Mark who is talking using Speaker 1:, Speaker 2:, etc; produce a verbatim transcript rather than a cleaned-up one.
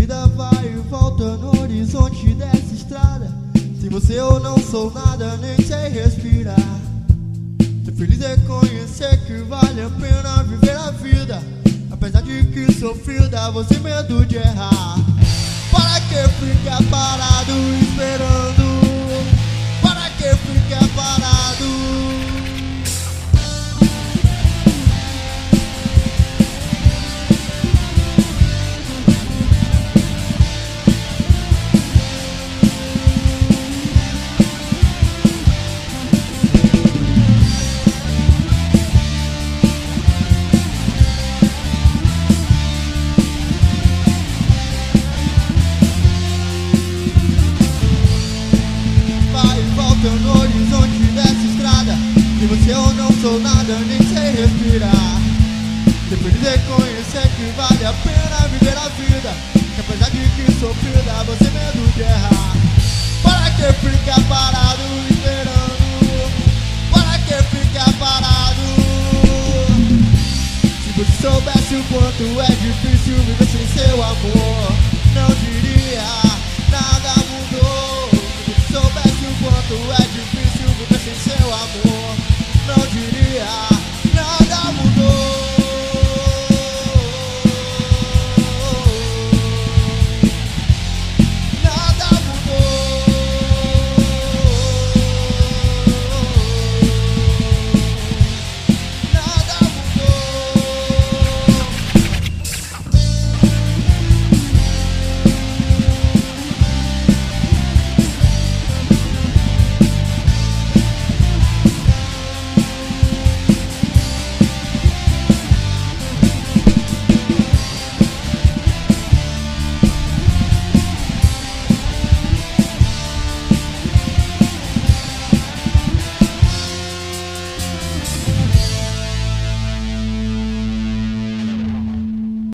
Speaker 1: vida vai e volta no horizonte dessa estrada. Sem você eu não sou nada, nem sei respirar. Ser feliz é conhecer que vale a pena viver a vida. Apesar de que sofrido, dá você medo de errar. Para que ficar parado esperando? Para que ficar parado? No horizonte dessa estrada, sem você eu não sou nada, nem sei respirar. Ser feliz é conhecer que vale a pena viver a vida. Que apesar de que sofrer, dá você medo de errar. Para que ficar parado esperando? Para que ficar parado? Se você soubesse o quanto é difícil viver sem seu amor, não diria nada mudou. Se você soubesse o quanto é difícil viver sem seu amor,